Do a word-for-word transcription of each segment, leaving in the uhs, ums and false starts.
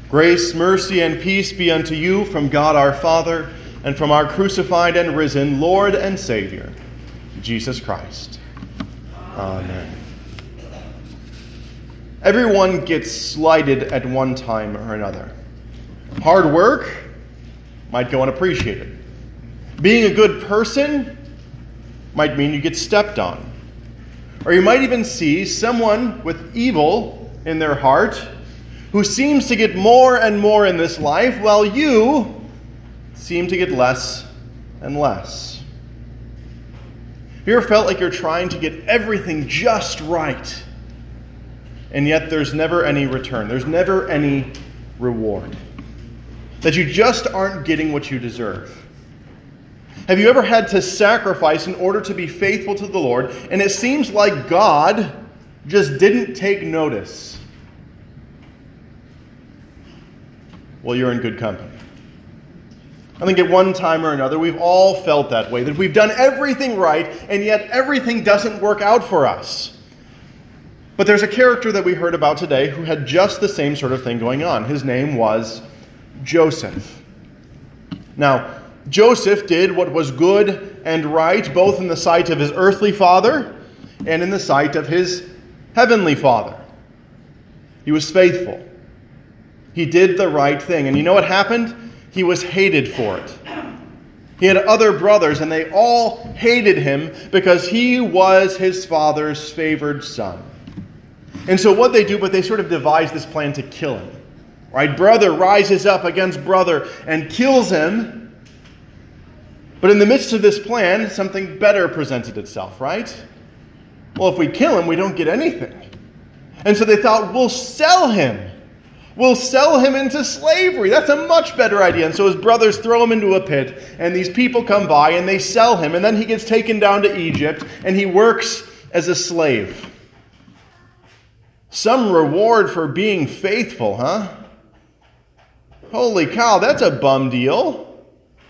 Grace, mercy, and peace be unto you from God our Father, and from our crucified and risen Lord and Savior, Jesus Christ. Amen. Everyone gets slighted at one time or another. Hard work might go unappreciated. Being a good person might mean you get stepped on. Or you might even see someone with evil in their heart who seems to get more and more in this life, while you seem to get less and less. Have you ever felt like you're trying to get everything just right, and yet there's never any return, there's never any reward? That you just aren't getting what you deserve? Have you ever had to sacrifice in order to be faithful to the Lord, and it seems like God just didn't take notice? Well, you're in good company. I think at one time or another, we've all felt that way, that we've done everything right, and yet everything doesn't work out for us. But there's a character that we heard about today who had just the same sort of thing going on. His name was Joseph. Now, Joseph did what was good and right, both in the sight of his earthly father and in the sight of his heavenly father. He was faithful. He did the right thing. And you know what happened? He was hated for it. He had other brothers, and they all hated him because he was his father's favored son. And so what they do, but they sort of devise this plan to kill him. Right? Brother rises up against brother and kills him. But in the midst of this plan, something better presented itself, right? Well, if we kill him, we don't get anything. And so they thought, we'll sell him. We'll sell him into slavery. That's a much better idea. And so his brothers throw him into a pit, and these people come by, and they sell him, and then he gets taken down to Egypt, and he works as a slave. Some reward for being faithful, huh? Holy cow, that's a bum deal.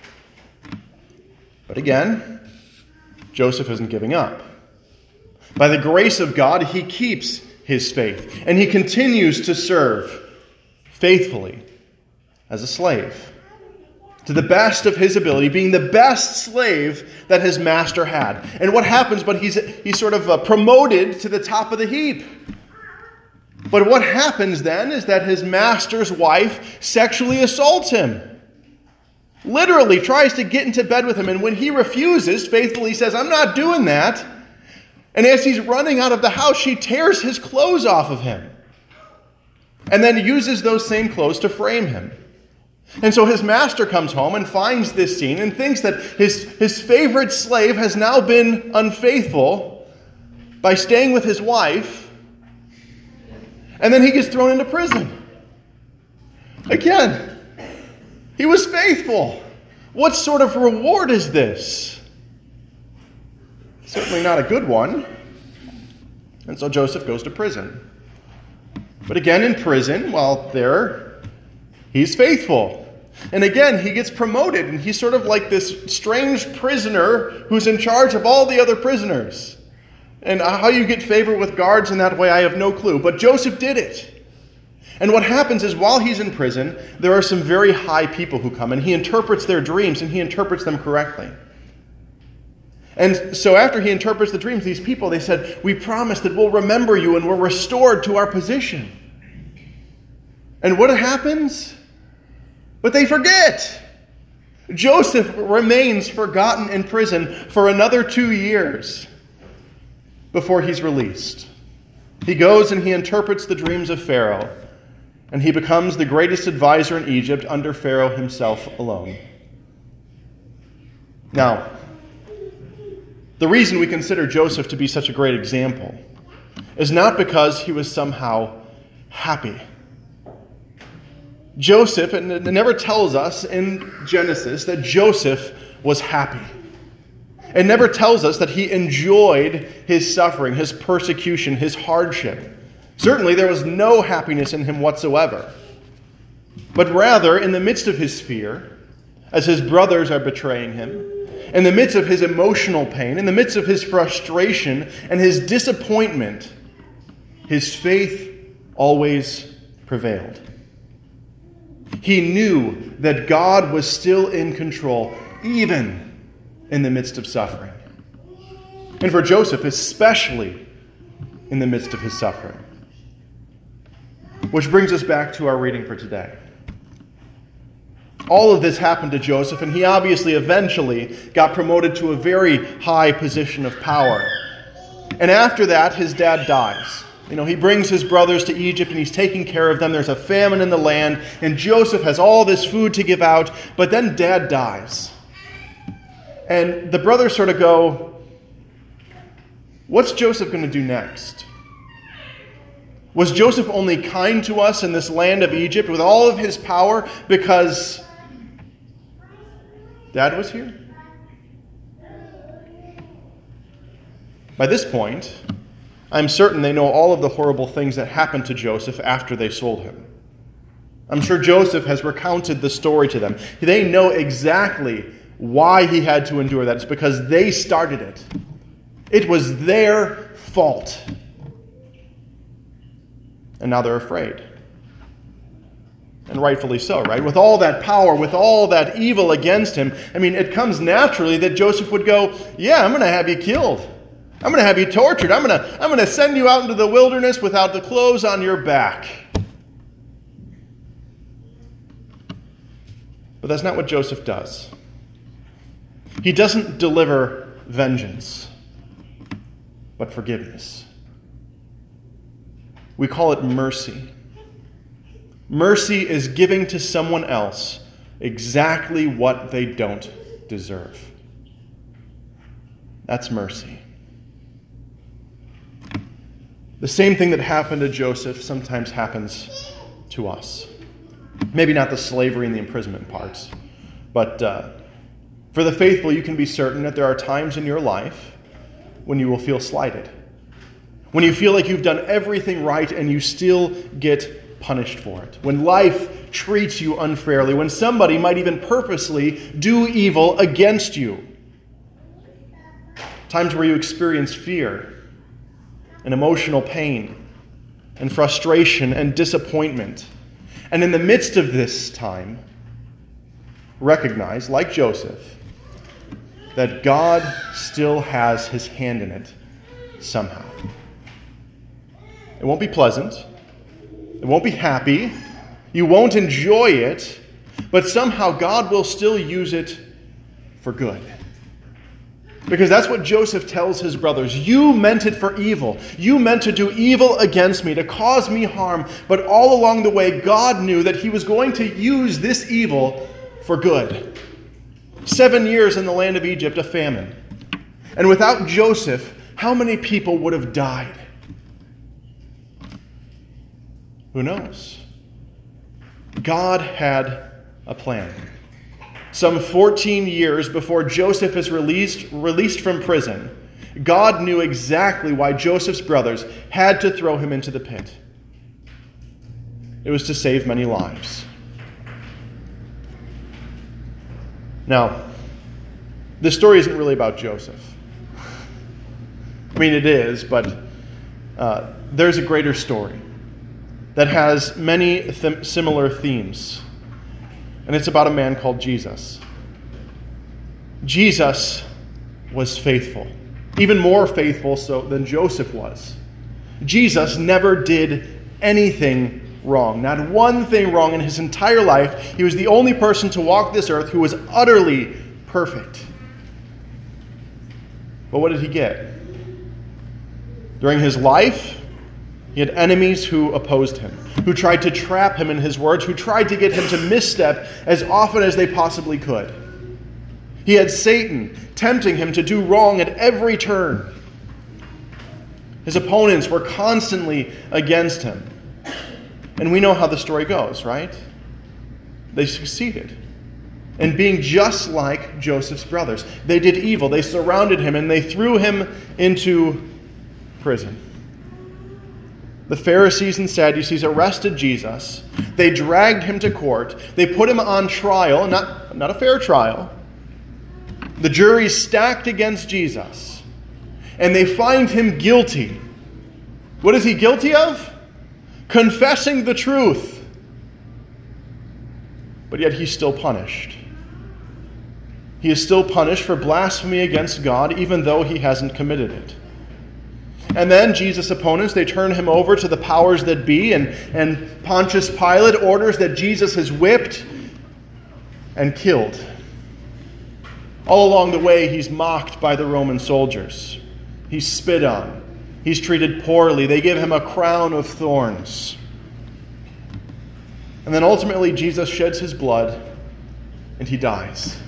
But again, Joseph isn't giving up. By the grace of God, he keeps his faith, and he continues to serve faithfully as a slave, to the best of his ability, being the best slave that his master had. And what happens? But he's he's sort of uh, promoted to the top of the heap. But what happens then is that his master's wife sexually assaults him. Literally tries to get into bed with him. And when he refuses, faithfully says, I'm not doing that. And as he's running out of the house, she tears his clothes off of him. And then uses those same clothes to frame him. And so his master comes home and finds this scene and thinks that his, his favorite slave has now been unfaithful by staying with his wife. And then he gets thrown into prison. Again, he was faithful. What sort of reward is this? Certainly not a good one. And so Joseph goes to prison. But again, in prison, while there, he's faithful. And again, he gets promoted, and he's sort of like this strange prisoner who's in charge of all the other prisoners. And how you get favor with guards in that way, I have no clue. But Joseph did it. And what happens is, while he's in prison, there are some very high people who come, and he interprets their dreams, and he interprets them correctly. And so after he interprets the dreams, these people, they said, we promise that we'll remember you and we're restored to our position. And what happens? But they forget. Joseph remains forgotten in prison for another two years before he's released. He goes and he interprets the dreams of Pharaoh, and he becomes the greatest advisor in Egypt under Pharaoh himself alone. Now, the reason we consider Joseph to be such a great example is not because he was somehow happy. Joseph, and it never tells us in Genesis that Joseph was happy. It never tells us that he enjoyed his suffering, his persecution, his hardship. Certainly there was no happiness in him whatsoever. But rather, in the midst of his fear, as his brothers are betraying him, in the midst of his emotional pain, in the midst of his frustration and his disappointment, his faith always prevailed. He knew that God was still in control, even in the midst of suffering. And for Joseph, especially in the midst of his suffering. Which brings us back to our reading for today. All of this happened to Joseph, and he obviously eventually got promoted to a very high position of power. And after that, his dad dies. You know, he brings his brothers to Egypt, and he's taking care of them. There's a famine in the land, and Joseph has all this food to give out, but then dad dies. And the brothers sort of go, what's Joseph going to do next? Was Joseph only kind to us in this land of Egypt with all of his power because Dad was here? By this point, I'm certain they know all of the horrible things that happened to Joseph after they sold him. I'm sure Joseph has recounted the story to them. They know exactly why he had to endure that. It's because they started it. It was their fault. And now they're afraid. And rightfully so, right? With all that power, with all that evil against him, I mean, it comes naturally that Joseph would go, yeah, I'm going to have you killed. I'm going to have you tortured. I'm going to, I'm going to send you out into the wilderness without the clothes on your back. But that's not what Joseph does. He doesn't deliver vengeance, but forgiveness. We call it mercy. Mercy is giving to someone else exactly what they don't deserve. That's mercy. The same thing that happened to Joseph sometimes happens to us. Maybe not the slavery and the imprisonment parts, but uh, for the faithful, you can be certain that there are times in your life when you will feel slighted. When you feel like you've done everything right and you still get punished for it. When life treats you unfairly. When somebody might even purposely do evil against you. Times where you experience fear and emotional pain and frustration and disappointment. And in the midst of this time, recognize, like Joseph, that God still has his hand in it somehow. It won't be pleasant. It won't be happy. You won't enjoy it. But somehow God will still use it for good. Because that's what Joseph tells his brothers. You meant it for evil. You meant to do evil against me, to cause me harm. But all along the way, God knew that he was going to use this evil for good. Seven years in the land of Egypt, a famine. And without Joseph, how many people would have died? Who knows? God had a plan. Some fourteen years before Joseph is released, released from prison, God knew exactly why Joseph's brothers had to throw him into the pit. It was to save many lives. Now, this story isn't really about Joseph. I mean, it is, but uh, there's a greater story that has many th- similar themes. And it's about a man called Jesus. Jesus was faithful, even more faithful so than Joseph was. Jesus never did anything wrong, not one thing wrong in his entire life. He was the only person to walk this earth who was utterly perfect. But what did he get? During his life, he had enemies who opposed him, who tried to trap him in his words, who tried to get him to misstep as often as they possibly could. He had Satan tempting him to do wrong at every turn. His opponents were constantly against him. And we know how the story goes, right? They succeeded in being just like Joseph's brothers. They did evil. They surrounded him and they threw him into prison. The Pharisees and Sadducees arrested Jesus. They dragged him to court. They put him on trial, not, not a fair trial. The jury stacked against Jesus. And they find him guilty. What is he guilty of? Confessing the truth. but yet he's still punished. He is still punished for blasphemy against God, even though he hasn't committed it. And then Jesus' opponents, they turn him over to the powers that be, and, and Pontius Pilate orders that Jesus is whipped and killed. All along the way, he's mocked by the Roman soldiers. He's spit on. He's treated poorly. They give him a crown of thorns. And then ultimately, Jesus sheds his blood and he dies.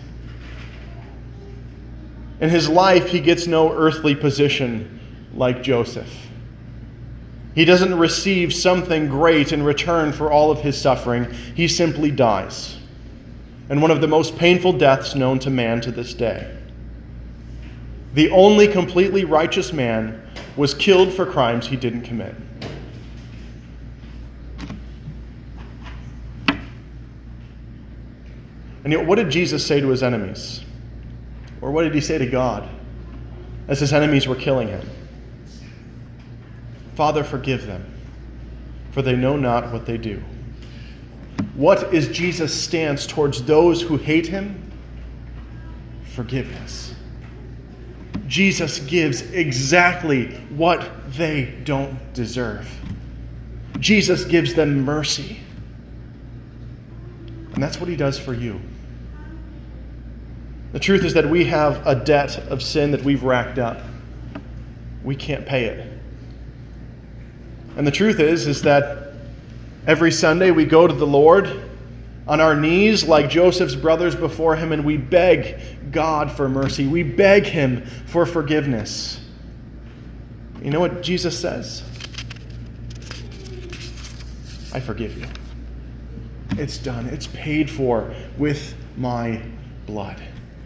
In his life, he gets no earthly position like Joseph. He doesn't receive something great in return for all of his suffering. He simply dies. And one of the most painful deaths known to man to this day. The only completely righteous man was killed for crimes he didn't commit. And yet, what did Jesus say to his enemies? Or what did he say to God as his enemies were killing him? Father, forgive them, for they know not what they do. What is Jesus' stance towards those who hate him? Forgiveness. Jesus gives exactly what they don't deserve. Jesus gives them mercy. And that's what he does for you. The truth is that we have a debt of sin that we've racked up. We can't pay it. And the truth is, is that every Sunday we go to the Lord on our knees like Joseph's brothers before him, and we beg God for mercy. We beg him for forgiveness. You know what Jesus says? I forgive you. It's done. It's paid for with my blood.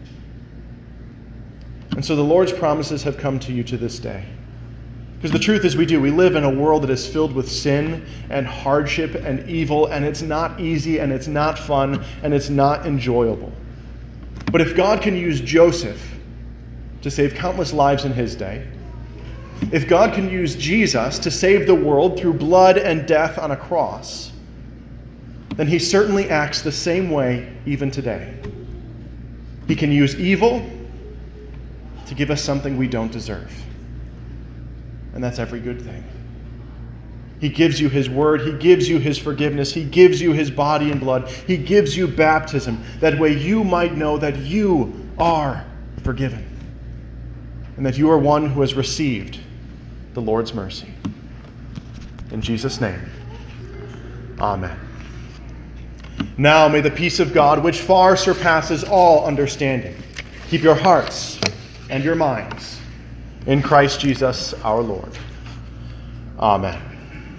And so the Lord's promises have come to you to this day. Because the truth is we do. We live in a world that is filled with sin and hardship and evil, and it's not easy, and it's not fun, and it's not enjoyable. But if God can use Joseph to save countless lives in his day, if God can use Jesus to save the world through blood and death on a cross, then he certainly acts the same way even today. He can use evil to give us something we don't deserve. And that's every good thing. He gives you his word. He gives you his forgiveness. He gives you his body and blood. He gives you baptism. That way you might know that you are forgiven. And that you are one who has received the Lord's mercy. In Jesus' name, amen. Now may the peace of God, which far surpasses all understanding, keep your hearts and your minds in Christ Jesus our Lord. Amen.